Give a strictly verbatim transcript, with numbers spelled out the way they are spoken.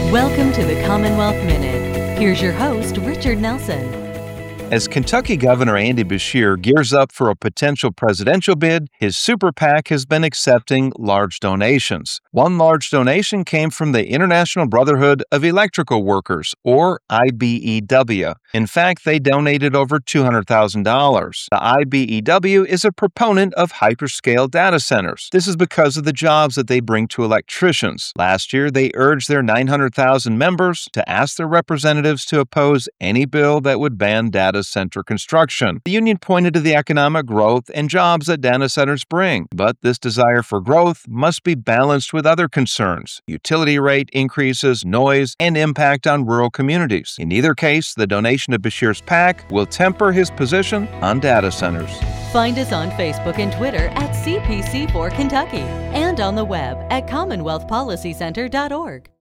Welcome to the Commonwealth Minute. Here's your host, Richard Nelson. As Kentucky Governor Andy Beshear gears up for a potential presidential bid, his super PAC has been accepting large donations. One large donation came from the International Brotherhood of Electrical Workers, or I B E W. In fact, they donated over two hundred thousand dollars. The I B E W is a proponent of hyperscale data centers. This is because of the jobs that they bring to electricians. Last year, they urged their nine hundred thousand members to ask their representatives to oppose any bill that would ban data center construction. The union pointed to the economic growth and jobs that data centers bring, but this desire for growth must be balanced with other concerns: utility rate increases, noise, and impact on rural communities. In either case, the donation to Beshear's PAC will temper his position on data centers. Find us on Facebook and Twitter at C P C four Kentucky and on the web at commonwealth policy center dot org.